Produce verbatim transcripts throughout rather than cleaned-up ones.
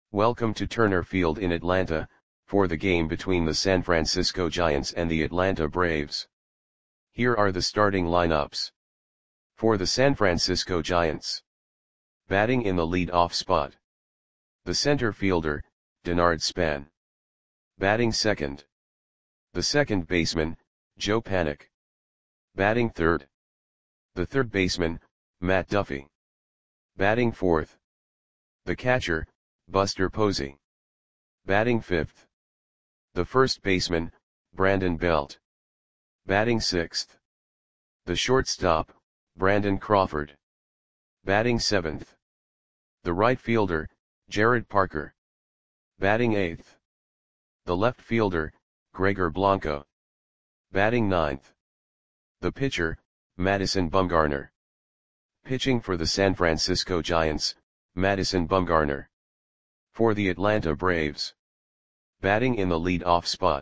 Welcome to Turner Field in Atlanta, for the game between the San Francisco Giants and the Atlanta Braves. Here are the starting lineups. For the San Francisco Giants. Batting in the lead-off spot. The center fielder, Denard Span. Batting second. The second baseman, Joe Panik. Batting third. The third baseman, Matt Duffy. Batting fourth. The catcher, Buster Posey. Batting fifth. The first baseman, Brandon Belt. Batting sixth. The shortstop, Brandon Crawford. Batting seventh. The right fielder, Jared Parker. Batting eighth. The left fielder, Gregor Blanco. Batting ninth. The pitcher, Madison Bumgarner. Pitching for the San Francisco Giants, Madison Bumgarner. For the Atlanta Braves. Batting in the lead-off spot.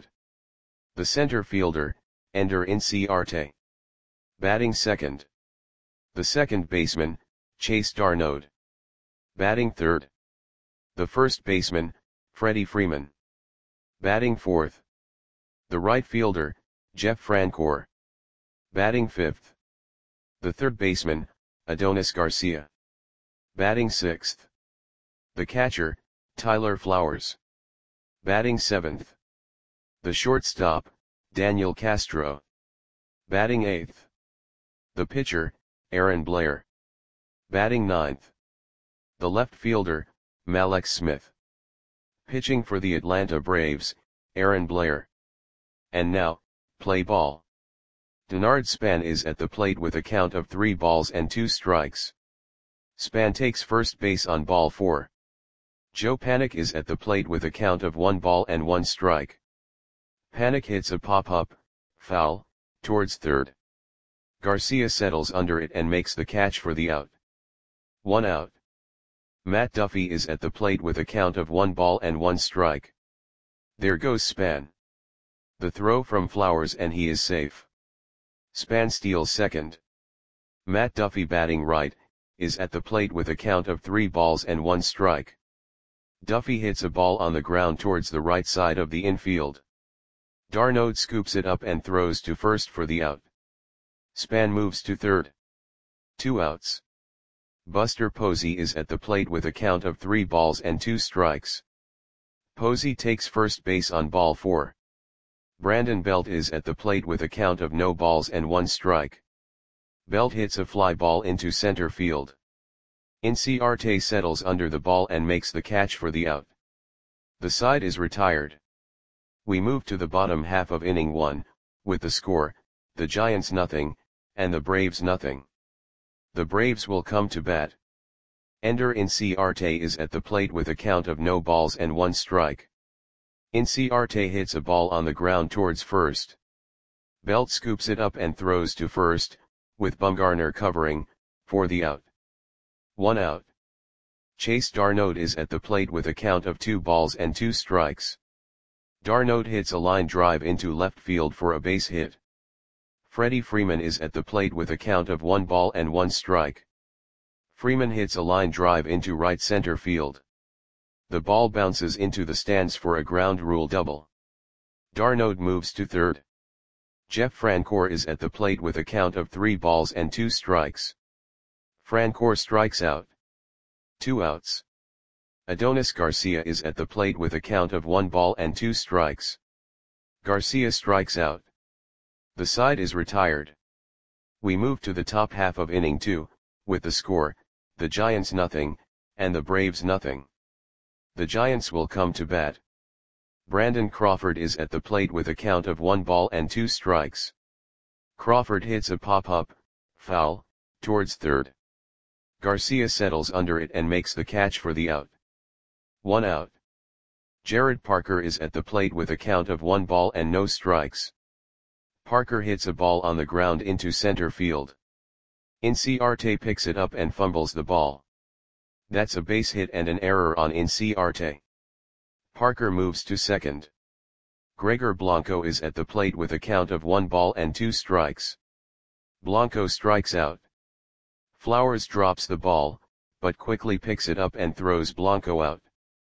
The center fielder, Ender Inciarte. Batting second. The second baseman, Chase Darnode. Batting third. The first baseman, Freddie Freeman. Batting fourth. The right fielder, Jeff Francoeur. Batting fifth. The third baseman, Adonis Garcia. Batting sixth. The catcher, Tyler Flowers. Batting seventh. The shortstop, Daniel Castro. Batting eighth. The pitcher, Aaron Blair. Batting ninth. The left fielder, Mallex Smith. Pitching for the Atlanta Braves, Aaron Blair. And now, play ball. Denard Span is at the plate with a count of three balls and two strikes. Span takes first base on ball four. Joe Panik is at the plate with a count of one ball and one strike. Panik hits a pop-up, foul, towards third. Garcia settles under it and makes the catch for the out. One out. Matt Duffy is at the plate with a count of one ball and one strike. There goes Span. The throw from Flowers and he is safe. Span steals second. Matt Duffy, batting right, is at the plate with a count of three balls and one strike. Duffy hits a ball on the ground towards the right side of the infield. Darnode scoops it up and throws to first for the out. Span moves to third. Two outs. Buster Posey is at the plate with a count of three balls and two strikes. Posey takes first base on ball four. Brandon Belt is at the plate with a count of no balls and one strike. Belt hits a fly ball into center field. Inciarte settles under the ball and makes the catch for the out. The side is retired. We move to the bottom half of inning one, with the score, the Giants nothing, and the Braves nothing. The Braves will come to bat. Ender Inciarte is at the plate with a count of no balls and one strike. Inciarte hits a ball on the ground towards first. Belt scoops it up and throws to first, with Bumgarner covering, for the out. One out. Chase Darnode is at the plate with a count of two balls and two strikes. Darnode hits a line drive into left field for a base hit. Freddie Freeman is at the plate with a count of one ball and one strike. Freeman hits a line drive into right center field. The ball bounces into the stands for a ground rule double. Darnode moves to third. Jeff Francoeur is at the plate with a count of three balls and two strikes. Francoeur strikes out. Two outs. Adonis Garcia is at the plate with a count of one ball and two strikes. Garcia strikes out. The side is retired. We move to the top half of inning two, with the score, the Giants nothing, and the Braves nothing. The Giants will come to bat. Brandon Crawford is at the plate with a count of one ball and two strikes. Crawford hits a pop-up, foul, towards third. Garcia settles under it and makes the catch for the out. One out. Jared Parker is at the plate with a count of one ball and no strikes. Parker hits a ball on the ground into center field. Inciarte picks it up and fumbles the ball. That's a base hit and an error on Inciarte. Parker moves to second. Gregor Blanco is at the plate with a count of one ball and two strikes. Blanco strikes out. Flowers drops the ball, but quickly picks it up and throws Blanco out.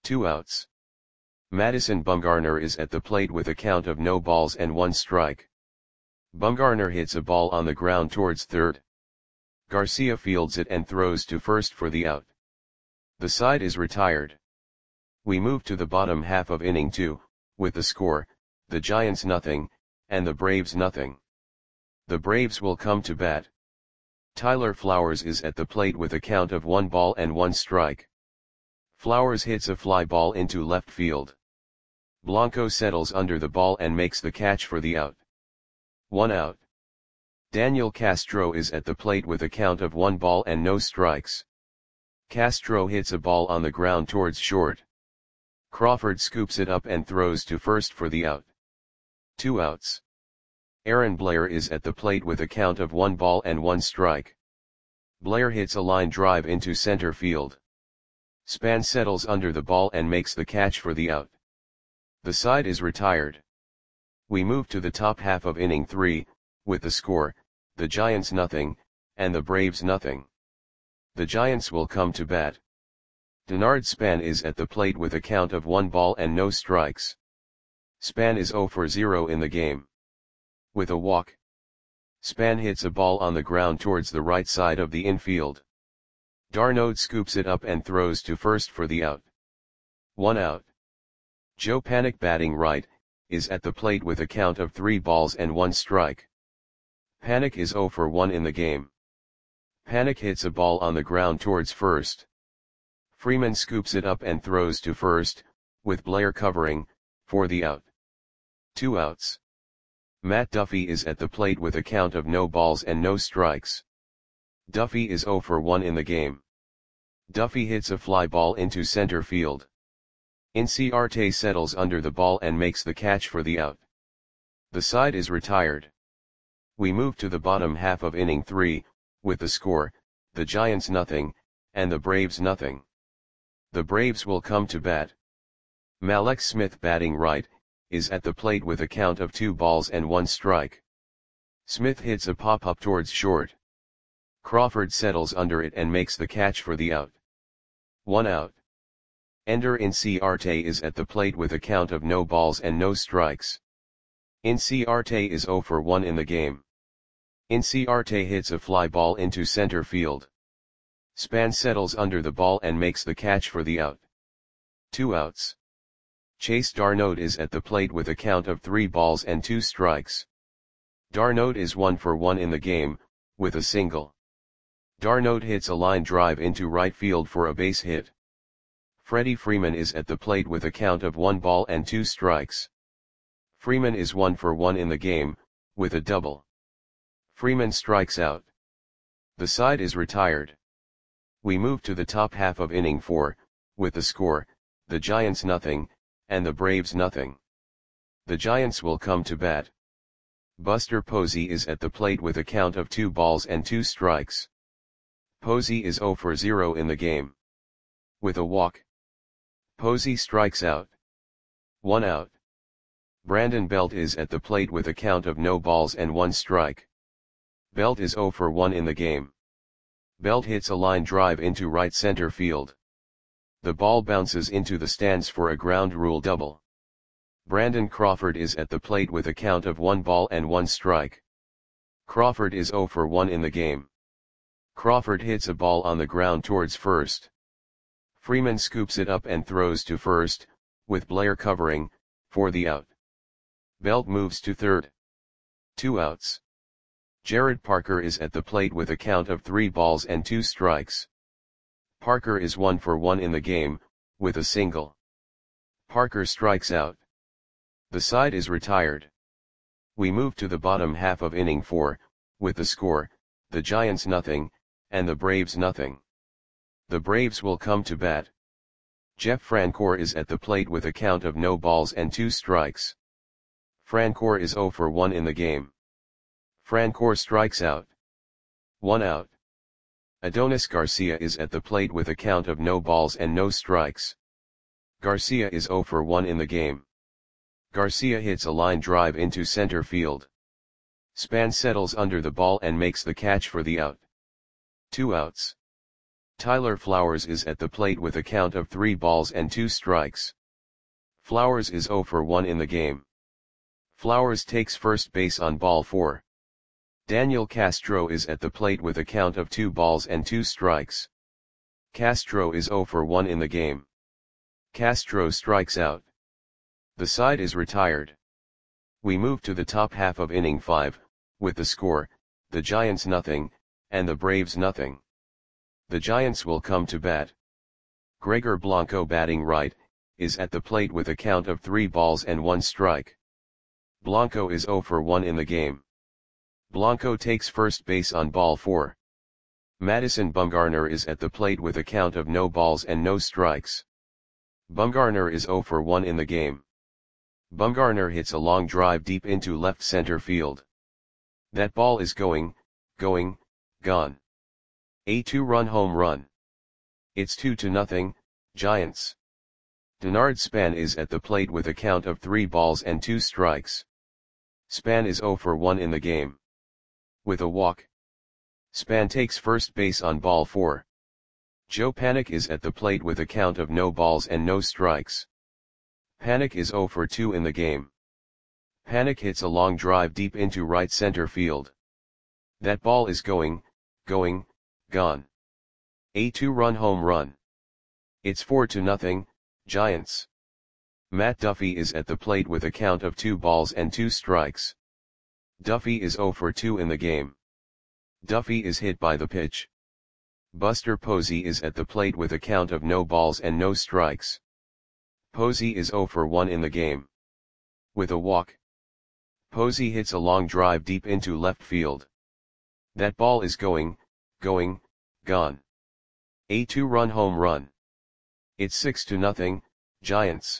Two outs. Madison Bumgarner is at the plate with a count of no balls and one strike. Bumgarner hits a ball on the ground towards third. Garcia fields it and throws to first for the out. The side is retired. We move to the bottom half of inning two, with the score, the Giants nothing, and the Braves nothing. The Braves will come to bat. Tyler Flowers is at the plate with a count of one ball and one strike. Flowers hits a fly ball into left field. Blanco settles under the ball and makes the catch for the out. One out. Daniel Castro is at the plate with a count of one ball and no strikes. Castro hits a ball on the ground towards short. Crawford scoops it up and throws to first for the out. Two outs. Aaron Blair is at the plate with a count of one ball and one strike. Blair hits a line drive into center field. Span settles under the ball and makes the catch for the out. The side is retired. We move to the top half of inning three, with the score, the Giants nothing, and the Braves nothing. The Giants will come to bat. Denard Span is at the plate with a count of one ball and no strikes. Span is zero for zero in the game. With a walk, Span hits a ball on the ground towards the right side of the infield. d'Arnaud scoops it up and throws to first for the out. One out. Joe Panik, batting right, is at the plate with a count of three balls and one strike. Panik is zero for one in the game. Panik hits a ball on the ground towards first. Freeman scoops it up and throws to first, with Blair covering, for the out. Two outs. Matt Duffy is at the plate with a count of no balls and no strikes. Duffy is zero for one in the game. Duffy hits a fly ball into center field. Inciarte settles under the ball and makes the catch for the out. The side is retired. We move to the bottom half of inning three, with the score, the Giants nothing, and the Braves nothing. The Braves will come to bat. Mallex Smith, batting right, is at the plate with a count of two balls and one strike. Smith hits a pop-up towards short. Crawford settles under it and makes the catch for the out. One out. Ender Inciarte is at the plate with a count of no balls and no strikes. Inciarte is zero for one in the game. Inciarte hits a fly ball into center field. Span settles under the ball and makes the catch for the out. Two outs. Chase d'Arnaud is at the plate with a count of three balls and two strikes. d'Arnaud is one for one in the game, with a single. d'Arnaud hits a line drive into right field for a base hit. Freddie Freeman is at the plate with a count of one ball and two strikes. Freeman is one for one in the game, with a double. Freeman strikes out. The side is retired. We move to the top half of inning four, with the score, the Giants nothing, and the Braves nothing. The Giants will come to bat. Buster Posey is at the plate with a count of two balls and two strikes. Posey is zero for zero in the game. With a walk, Posey strikes out. One out. Brandon Belt is at the plate with a count of no balls and one strike. Belt is zero for one in the game. Belt hits a line drive into right center field. The ball bounces into the stands for a ground rule double. Brandon Crawford is at the plate with a count of one ball and one strike. Crawford is zero for one in the game. Crawford hits a ball on the ground towards first. Freeman scoops it up and throws to first, with Blair covering, for the out. Belt moves to third. Two outs. Jared Parker is at the plate with a count of three balls and two strikes. Parker is one for one in the game, with a single. Parker strikes out. The side is retired. We move to the bottom half of inning four, with the score, the Giants nothing, and the Braves nothing. The Braves will come to bat. Jeff Francoeur is at the plate with a count of no balls and two strikes. Francoeur is zero for one in the game. Francoeur strikes out. One out. Adonis Garcia is at the plate with a count of no balls and no strikes. Garcia is zero for one in the game. Garcia hits a line drive into center field. Span settles under the ball and makes the catch for the out. Two outs. Tyler Flowers is at the plate with a count of three balls and two strikes. Flowers is zero for one in the game. Flowers takes first base on ball four. Daniel Castro is at the plate with a count of two balls and two strikes. Castro is zero for one in the game. Castro strikes out. The side is retired. We move to the top half of inning five, with the score, the Giants nothing, and the Braves nothing. The Giants will come to bat. Gregor Blanco, batting right, is at the plate with a count of three balls and one strike. Blanco is zero for one in the game. Blanco takes first base on ball four. Madison Bumgarner is at the plate with a count of no balls and no strikes. Bumgarner is zero for one in the game. Bumgarner hits a long drive deep into left center field. That ball is going, going, gone. A two-run home run. It's two to nothing, Giants. Denard Span is at the plate with a count of three balls and two strikes. Span is zero for one in the game. With a walk. Span takes first base on ball four. Joe Panik is at the plate with a count of no balls and no strikes. Panik is zero for two in the game. Panik hits a long drive deep into right center field. That ball is going, going, gone. A two-run home run. It's four to nothing, Giants. Matt Duffy is at the plate with a count of two balls and two strikes. Duffy is zero for two in the game. Duffy is hit by the pitch. Buster Posey is at the plate with a count of no balls and no strikes. Posey is zero for one in the game. With a walk. Posey hits a long drive deep into left field. That ball is going, going, gone. A two-run home run. It's six to nothing, Giants.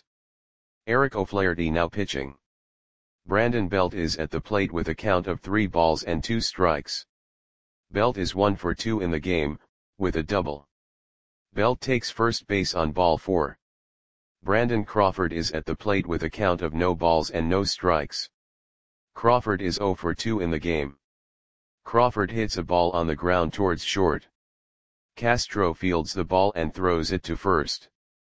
Eric O'Flaherty now pitching. Brandon Belt is at the plate with a count of three balls and two strikes. Belt is one for two in the game, with a double. Belt takes first base on ball four. Brandon Crawford is at the plate with a count of no balls and no strikes. Crawford is zero for two in the game. Crawford hits a ball on the ground towards short. Castro fields the ball and throws it to first.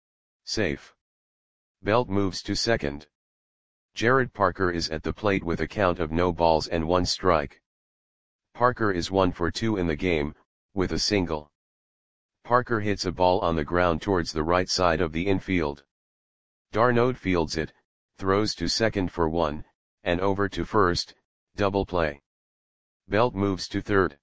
Safe. Belt moves to second. Jared Parker is at the plate with a count of no balls and one strike. Parker is one for two in the game, with a single. Parker hits a ball on the ground towards the right side of the infield. Darnold fields it, throws to second for one, and over to first, double play. Belt moves to third.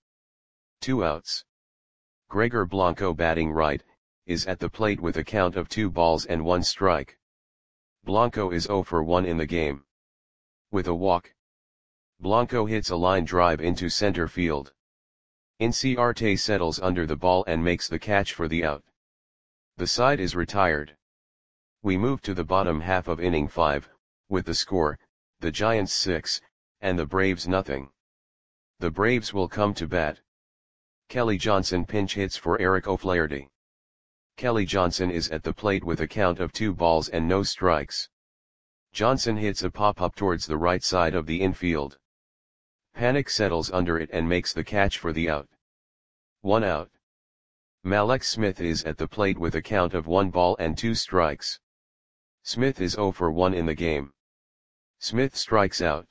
Two outs. Gregor Blanco, batting right, is at the plate with a count of two balls and one strike. Blanco is zero for one in the game. With a walk. Blanco hits a line drive into center field. Inciarte settles under the ball and makes the catch for the out. The side is retired. We move to the bottom half of inning five, with the score, the Giants six, and the Braves nothing. The Braves will come to bat. Kelly Johnson pinch hits for Eric O'Flaherty. Kelly Johnson is at the plate with a count of two balls and no strikes. Johnson hits a pop-up towards the right side of the infield. Panik settles under it and makes the catch for the out. One out. Mallex Smith is at the plate with a count of one ball and two strikes. Smith is zero for one in the game. Smith strikes out.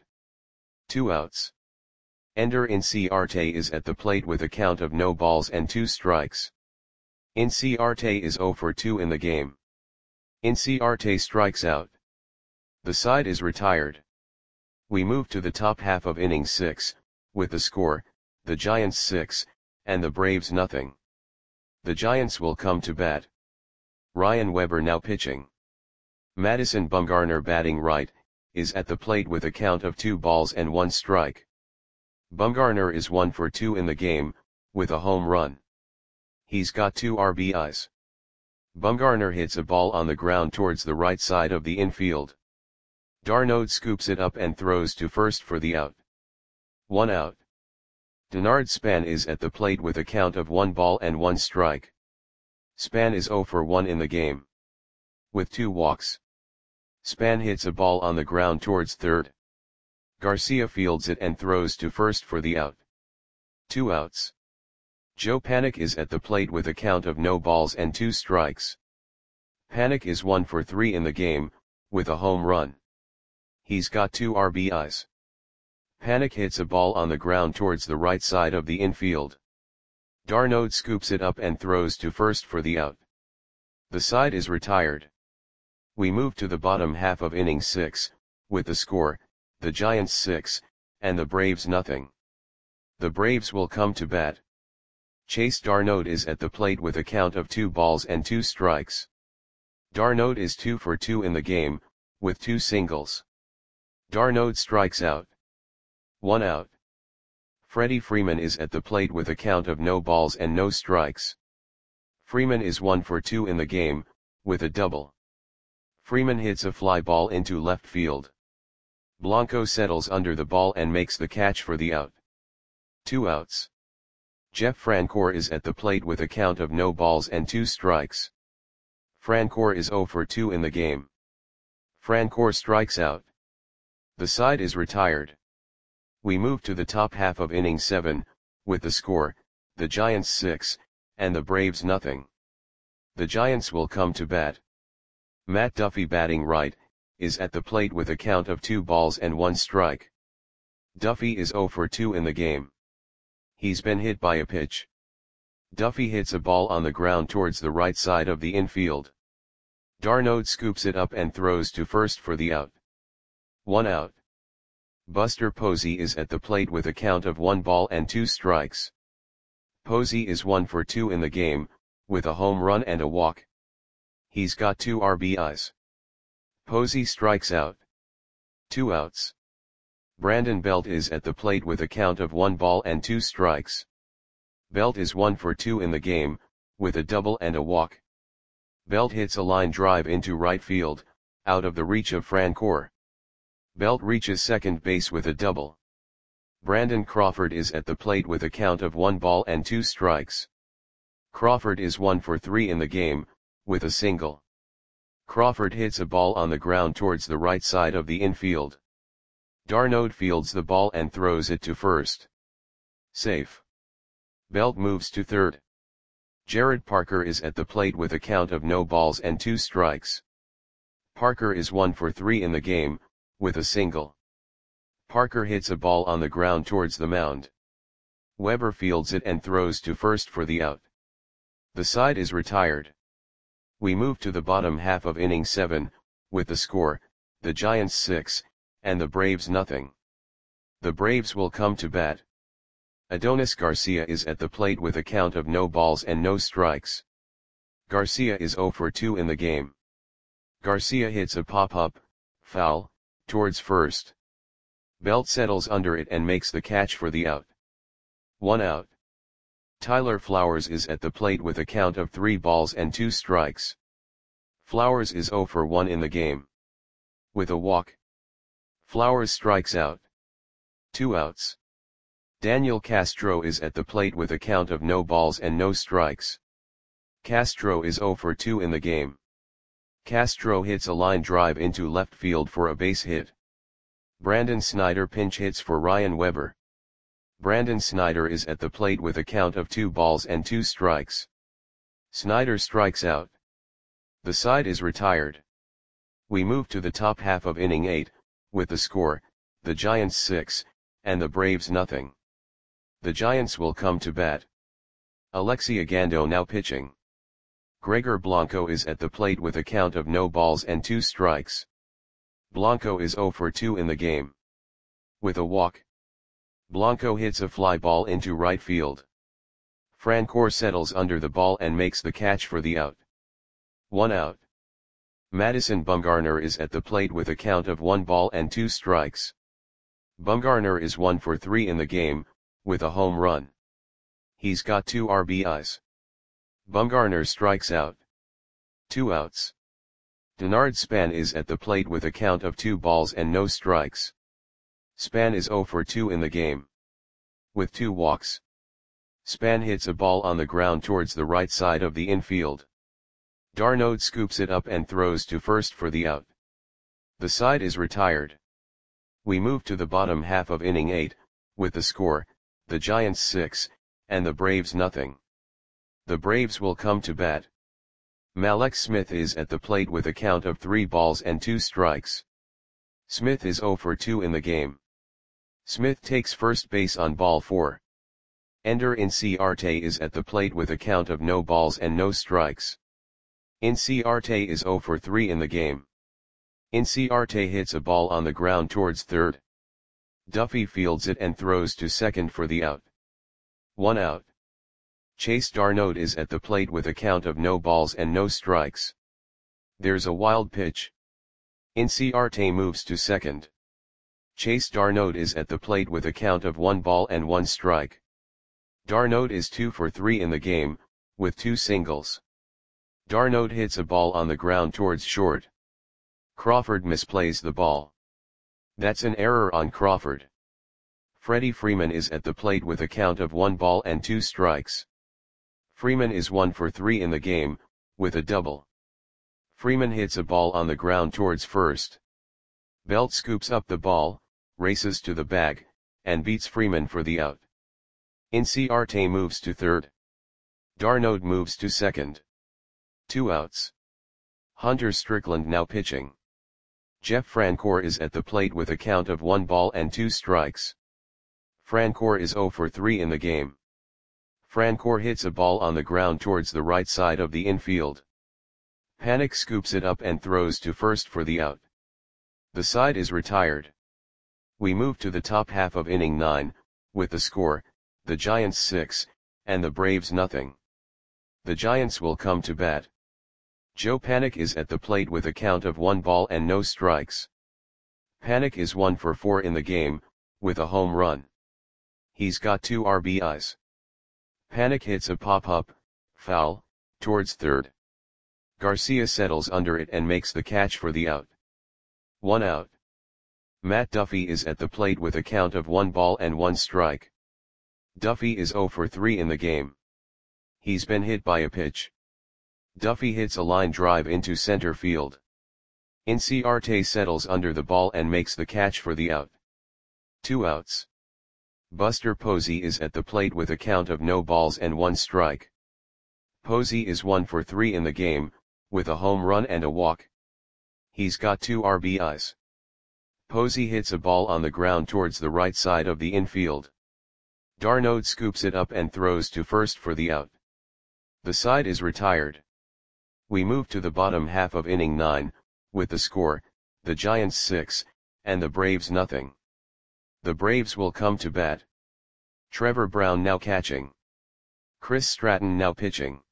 Two outs. Ender Inciarte is at the plate with a count of no balls and two strikes. Inciarte is zero for two in the game. Inciarte strikes out. The side is retired. We move to the top half of inning six, with the score, the Giants six, and the Braves nothing. The Giants will come to bat. Ryan Weber now pitching. Madison Bumgarner, batting right, is at the plate with a count of two balls and one strike. Bumgarner is one for two in the game, with a home run. He's got two R B Is. Bumgarner hits a ball on the ground towards the right side of the infield. Darnold scoops it up and throws to first for the out. One out. Denard Span is at the plate with a count of one ball and one strike. Span is zero for one in the game. With two walks. Span hits a ball on the ground towards third. Garcia fields it and throws to first for the out. Two outs. Joe Panik is at the plate with a count of no balls and two strikes. Panik is one for three in the game, with a home run. He's got two R B Is. Panik hits a ball on the ground towards the right side of the infield. d'Arnaud scoops it up and throws to first for the out. The side is retired. We move to the bottom half of inning six, with the score, the Giants six, and the Braves nothing. The Braves will come to bat. Chase d'Arnaud is at the plate with a count of two balls and two strikes. d'Arnaud is two for two in the game, with two singles. d'Arnaud strikes out. One out. Freddie Freeman is at the plate with a count of no balls and no strikes. Freeman is one for two in the game, with a double. Freeman hits a fly ball into left field. Blanco settles under the ball and makes the catch for the out. Two outs. Jeff Francoeur is at the plate with a count of no balls and two strikes. Francoeur is zero for two in the game. Francoeur strikes out. The side is retired. We move to the top half of inning seven, with the score, the Giants six, and the Braves nothing. The Giants will come to bat. Matt Duffy, batting right, is at the plate with a count of two balls and one strike. Duffy is zero for two in the game. He's been hit by a pitch. Duffy hits a ball on the ground towards the right side of the infield. d'Arnaud scoops it up and throws to first for the out. One out. Buster Posey is at the plate with a count of one ball and two strikes. Posey is one for two in the game, with a home run and a walk. He's got two R B Is. Posey strikes out. Two outs. Brandon Belt is at the plate with a count of one ball and two strikes. Belt is one for two in the game, with a double and a walk. Belt hits a line drive into right field, out of the reach of Francoeur. Belt reaches second base with a double. Brandon Crawford is at the plate with a count of one ball and two strikes. Crawford is one for three in the game, with a single. Crawford hits a ball on the ground towards the right side of the infield. d'Arnaud fields the ball and throws it to first. Safe. Belt moves to third. Jared Parker is at the plate with a count of no balls and two strikes. Parker is one for three in the game, with a single. Parker hits a ball on the ground towards the mound. Weber fields it and throws to first for the out. The side is retired. We move to the bottom half of inning seven, with the score, the Giants six, and the Braves nothing. The Braves will come to bat. Adonis Garcia is at the plate with a count of no balls and no strikes. Garcia is zero for two in the game. Garcia hits a pop-up, foul, towards first. Belt settles under it and makes the catch for the out. One out. Tyler Flowers is at the plate with a count of three balls and two strikes. Flowers is zero for one in the game. With a walk. Flowers strikes out. Two outs. Daniel Castro is at the plate with a count of no balls and no strikes. Castro is zero for two in the game. Castro hits a line drive into left field for a base hit. Brandon Snyder pinch hits for Ryan Weber. Brandon Snyder is at the plate with a count of two balls and two strikes. Snyder strikes out. The side is retired. We move to the top half of inning eight, with the score, the Giants six, and the Braves nothing. The Giants will come to bat. Alexi Ogando now pitching. Gregor Blanco is at the plate with a count of no balls and two strikes. Blanco is zero for two in the game. With a walk. Blanco hits a fly ball into right field. Francoeur settles under the ball and makes the catch for the out. One out. Madison Bumgarner is at the plate with a count of one ball and two strikes. Bumgarner is one for three in the game, with a home run. He's got two R B Is. Bumgarner strikes out. Two outs. Denard Span is at the plate with a count of two balls and no strikes. Span is zero for two in the game. With two walks. Span hits a ball on the ground towards the right side of the infield. d'Arnaud scoops it up and throws to first for the out. The side is retired. We move to the bottom half of inning eight, with the score, the Giants six, and the Braves nothing. The Braves will come to bat. Mallex Smith is at the plate with a count of three balls and two strikes. Smith is oh for two in the game. Smith takes first base on ball four. Ender Inciarte is at the plate with a count of no balls and no strikes. Inciarte is oh for three in the game. Inciarte hits a ball on the ground towards third. Duffy fields it and throws to second for the out. One out. Chase d'Arnaud is at the plate with a count of no balls and no strikes. There's a wild pitch. Inciarte moves to second. Chase d'Arnaud is at the plate with a count of one ball and one strike. d'Arnaud is two for three in the game, with two singles. d'Arnaud hits a ball on the ground towards short. Crawford misplays the ball. That's an error on Crawford. Freddie Freeman is at the plate with a count of one ball and two strikes. Freeman is one for three in the game, with a double. Freeman hits a ball on the ground towards first. Belt scoops up the ball, races to the bag, and beats Freeman for the out. Inciarte moves to third. d'Arnaud moves to second. Two outs. Hunter Strickland now pitching. Jeff Francoeur is at the plate with a count of one ball and two strikes. Francoeur is oh for three in the game. Francoeur hits a ball on the ground towards the right side of the infield. Panik scoops it up and throws to first for the out. The side is retired. We move to the top half of inning nine, with the score, the Giants six, and the Braves nothing. The Giants will come to bat. Joe Panik is at the plate with a count of one ball and no strikes. Panik is one for four in the game, with a home run. He's got two R B Is. Panik hits a pop-up, foul, towards third. Garcia settles under it and makes the catch for the out. One out. Matt Duffy is at the plate with a count of one ball and one strike. Duffy is oh for three in the game. He's been hit by a pitch. Duffy hits a line drive into center field. Inciarte settles under the ball and makes the catch for the out. Two outs. Buster Posey is at the plate with a count of no balls and one strike. Posey is one for three in the game, with a home run and a walk. He's got two R B Is. Posey hits a ball on the ground towards the right side of the infield. d'Arnaud scoops it up and throws to first for the out. The side is retired. We move to the bottom half of inning nine, with the score, the Giants six, and the Braves nothing. The Braves will come to bat. Trevor Brown now catching. Chris Stratton now pitching.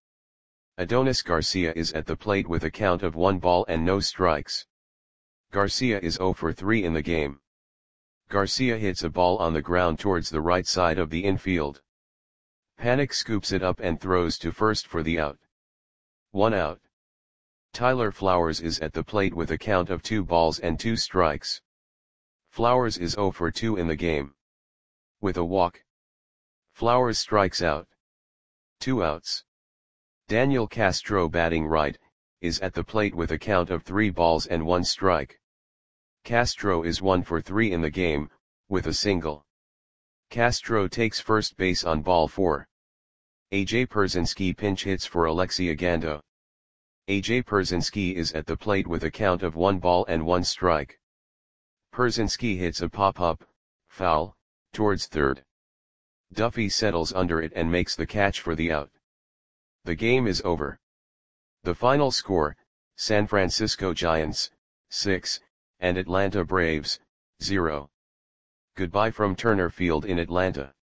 Adonis Garcia is at the plate with a count of one ball and no strikes. Garcia is oh for three in the game. Garcia hits a ball on the ground towards the right side of the infield. Panik scoops it up and throws to first for the out. One out. Tyler Flowers is at the plate with a count of two balls and two strikes. Flowers is oh for two in the game. With a walk. Flowers strikes out. Two outs. Daniel Castro batting right, is at the plate with a count of three balls and one strike. Castro is one for three in the game, with a single. Castro takes first base on ball four. A J Pierzynski pinch hits for Alexei Ogando. A J Pierzynski is at the plate with a count of one ball and one strike. Pierzynski hits a pop-up, foul, towards third. Duffy settles under it and makes the catch for the out. The game is over. The final score, San Francisco Giants, six, and Atlanta Braves, zero. Goodbye from Turner Field in Atlanta.